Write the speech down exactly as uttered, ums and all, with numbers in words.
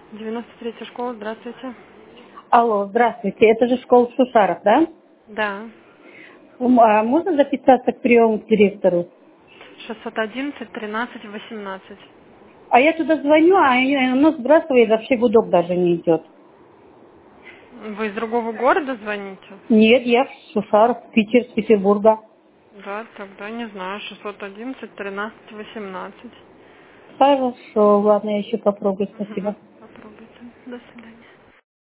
девяносто третья школа, здравствуйте. Алло, здравствуйте. Это же школа Шушаров, да? Да. М, а можно записаться к приему к директору? шестьсот одиннадцать тринадцать восемнадцать. А я туда звоню, а они- оно сбрасывает, вообще гудок даже не идет. Вы из другого города звоните? Нет, я в Шушаров, Питер, с Петербурга. Да, тогда не знаю. шестьсот одиннадцать тринадцать восемнадцать. Хорошо, ладно, я еще попробую, Угу. спасибо. Попробуйте. До свидания.